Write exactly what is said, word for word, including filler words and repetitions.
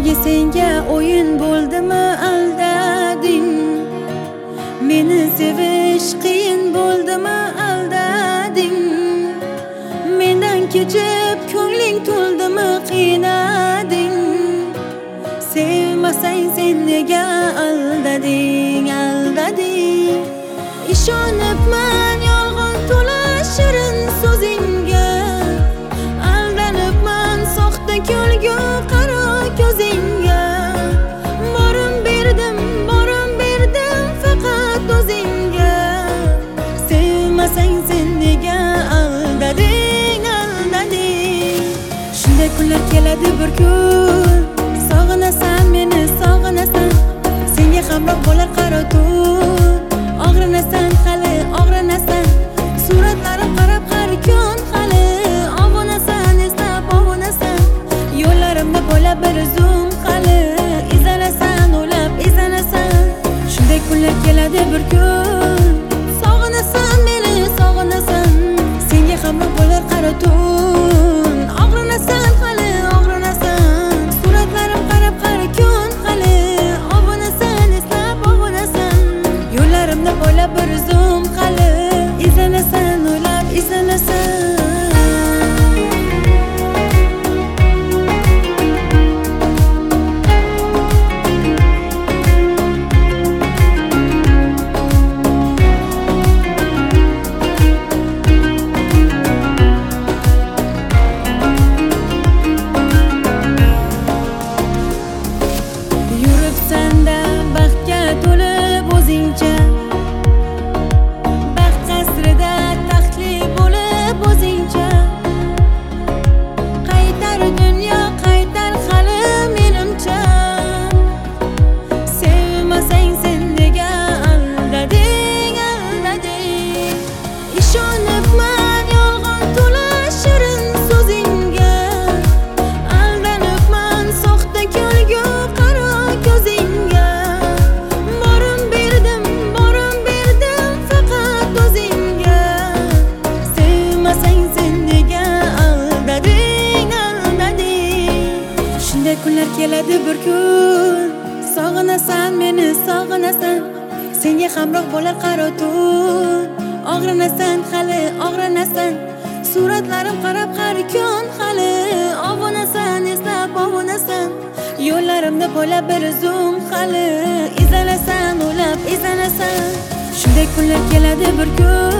Sevgi senga o'yin bo'ldimi aldading, meni sevish qiyin bo'ldimi aldading, mendan kechib ko'ngling to'ldimi qiynading, sevmasang sen nega aldading aldading. Ishonibman yolg'on to'la shirin so'zingga, aldanibman soxta ko'lgu qaro ko'zingga. Borim berdim, borim berdim faqat o'zingga, sevmasang sen nega aldading aldading. Shunday kunlar keladi bir kun, sog'inasan meni sog'inasan, senga hamroh bo'lar qaro tun. Og'rinasan hali og'rinasan, suratlarim qarab har kun hali ovunasan, eslab ovunasan, yo'llarimda bo'ylab bir zum hali izlanasan, o'ylab izlanasan. Shunday kunlar keladi bir kun, sog'inasan meni sog'inasan, senga hamroh bo'lar qaro tun. Og'rinasan hali og'rinasan, suratlarim qarab har kun hali ovunasan, eslab ovunasan, yo'llarimda bo'ylab bir zum hali izlanasan, o'ylab izlanasan. Yuribsan-da baxtga to'lib o'zingcha, baxt qasrida taxtli bo'lib o'zingcha. Qaytar dunyo qaytar hali menimcha, sevmasang sen nega aldading aldading. Ishonibman yolg'on to'la shirin so'zingga, aldanibman soxta ko'lgu qaro ko'zingga. Borim berdim, borim berdim faqat o'zingga, sevmasang sen nega aldading aldading. Shunday kunlar keladi bir kun, sog'inasan meni sog'inasan, senga hamroh bo'lar qaro tun. Og'rinasan hali og'rinasan, suratlarim qarab har kun hali ovunasan, eslab ovunasan, yo'llarimda bo'ylab bir zum hali izlanasan, o'ylab izlanasan. Shunday kunlar keladi bir kun,